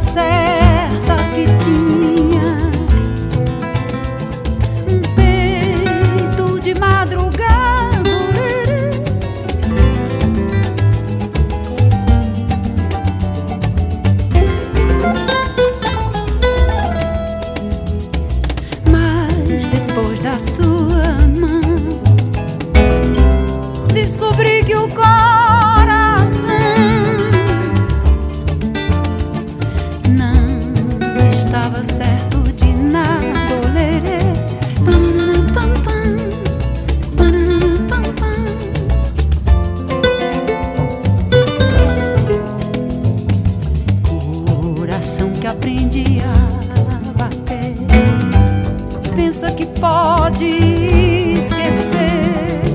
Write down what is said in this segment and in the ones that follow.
certa que tinha um peito de madrugada, mas depois da sua mão descobri que o coração não estava certo de nada. Coração que aprendi a bater, pensa que pode esquecer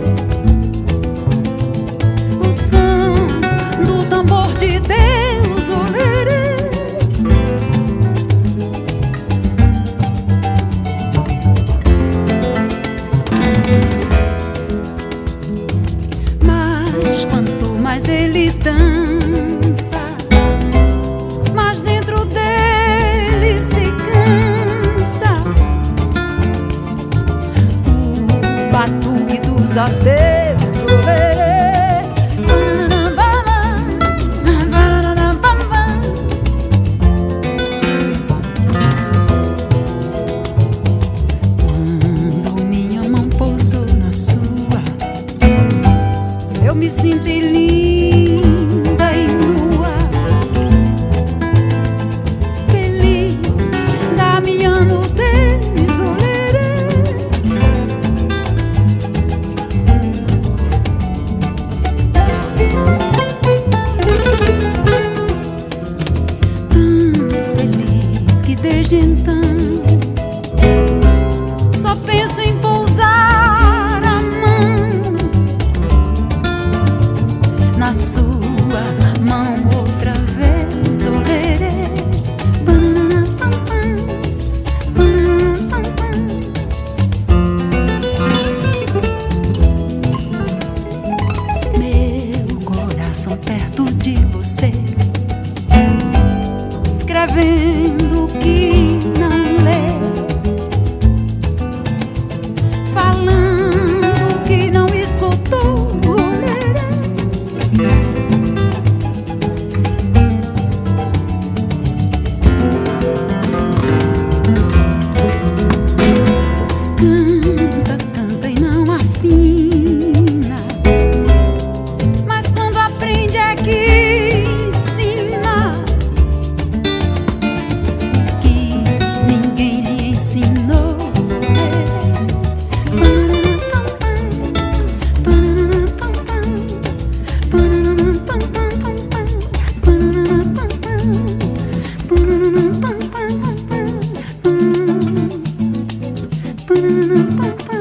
o som do tambor de Deus, olerê. Mas quanto mais ele dança, mas dentro dele se cansa o batuque dos adeus, olerê. Quando minha mão pousou na sua, eu me senti linda e nua, feliz da minha nudez, olerê. Tão feliz que desde então só penso em pousar a mão na sua mão outra vez, olerê. Meu coração perto de você, escrevendo o que não lê, falando o que não escutou, olerê. Canta, canta e não afina, mas quando aprende é que ensina que ninguém lhe ensinou. Pam, pam, pam.